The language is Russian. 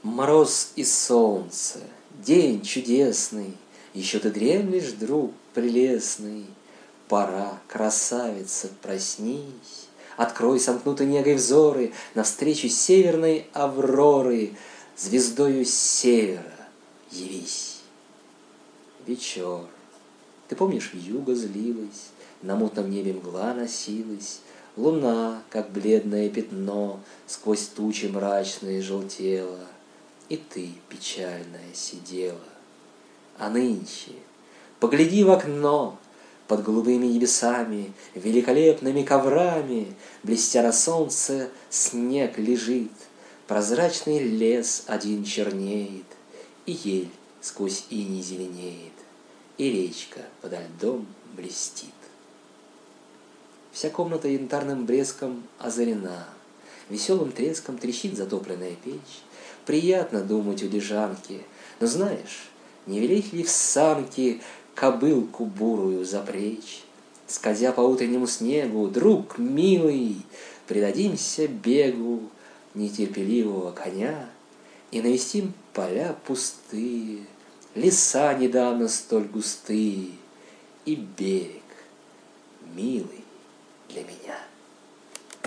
Мороз и солнце, день чудесный, Еще ты дремлешь, друг прелестный. Пора, красавица, проснись, Открой сомкнутой негой взоры Навстречу северной авроры, Звездою севера явись. Вечер. Ты помнишь, вьюга злилась, На мутном небе мгла носилась, Луна, как бледное пятно, Сквозь тучи мрачные желтела, И ты, печальная, сидела. А нынче погляди в окно, Под голубыми небесами, Великолепными коврами, Блестя на солнце, снег лежит, Прозрачный лес один чернеет, И ель сквозь иней зеленеет, И речка подо льдом блестит. Вся комната янтарным блеском озарена, Веселым треском трещит затопленная печь. Приятно думать у лежанки, но знаешь, не велеть ли в санки Кобылку бурую запречь? Скользя по утреннему снегу, друг милый, Предадимся бегу нетерпеливого коня И навестим поля пустые, Леса недавно столь густые И берег, милый для меня.